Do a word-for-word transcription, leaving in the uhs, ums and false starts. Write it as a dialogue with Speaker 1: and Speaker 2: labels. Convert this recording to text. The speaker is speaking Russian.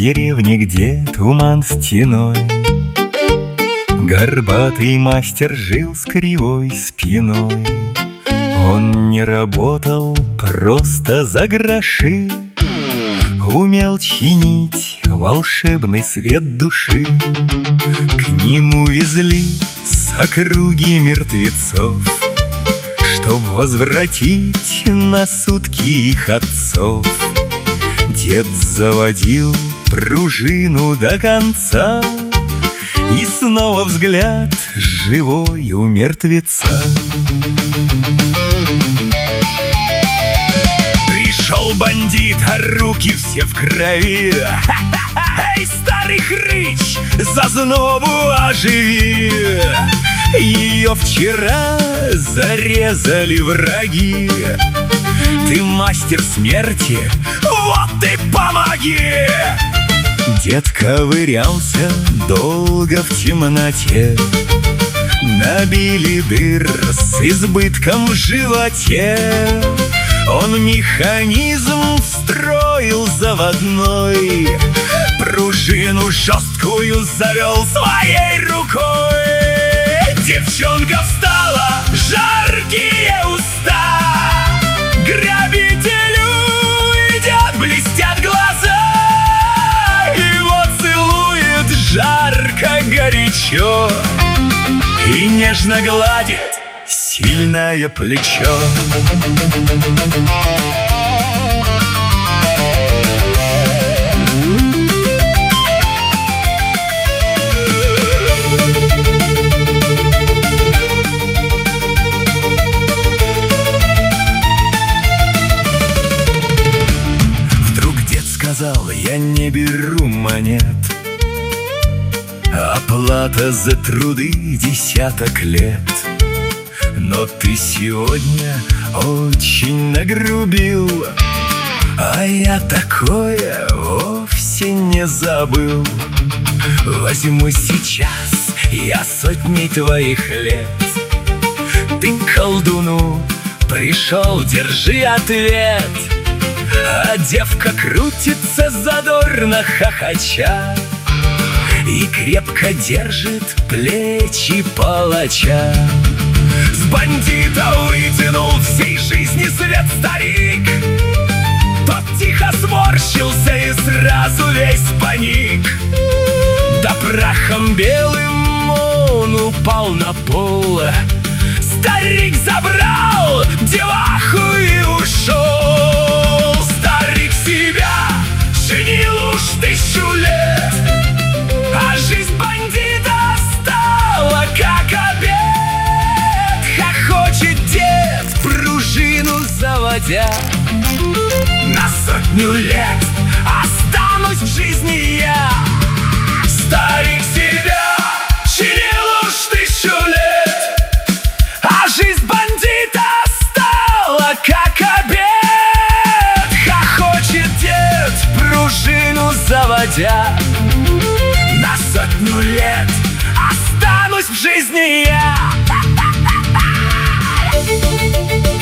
Speaker 1: деревне, где туман стеной, горбатый мастер жил с кривой спиной. Он не работал просто за гроши, умел чинить волшебный свет души. К нему везли с округи мертвецов, чтоб возвратить на сутки их отцов. Дед заводил пружину до конца, и снова взгляд живой у мертвеца. Пришел бандит, а руки все в крови. Эй, старый хрыч, зазнобу оживи! Ее вчера зарезали враги. Ты мастер смерти, вот ты помоги! Дед ковырялся долго в темноте, набили дыр с избытком в животе. Он механизм встроил заводной, пружину жесткую завел своей рукой. Девчонка встала, жаркие уста, грабителю идет, блестят глаза. Его целует жарко, горячо и нежно гладит сильное плечо. Вдруг дед сказал: я не беру монет, оплата за труды десяток лет. Но ты сегодня очень нагрубил, а я такое вовсе не забыл. Возьму сейчас я сотни твоих лет. Ты к колдуну пришел, держи ответ. А девка крутится задорно хохоча и крепко держит плечи палача. С бандита вытянул всей жизни свет старик. Тот тихо сморщился и сразу весь паник. Да прахом белым он упал на пол. Старик забрал деваху и ушел. Старик себя женил уж тысячу лет, а жизнь бандита стала как обед. Хохочет дед, пружину заводя. На сотню лет останусь в жизни я. Старик себя чинил уж тысячу лет, а жизнь бандита стала как обед. Хохочет дед, пружину заводя. На сотню лет останусь в жизни я.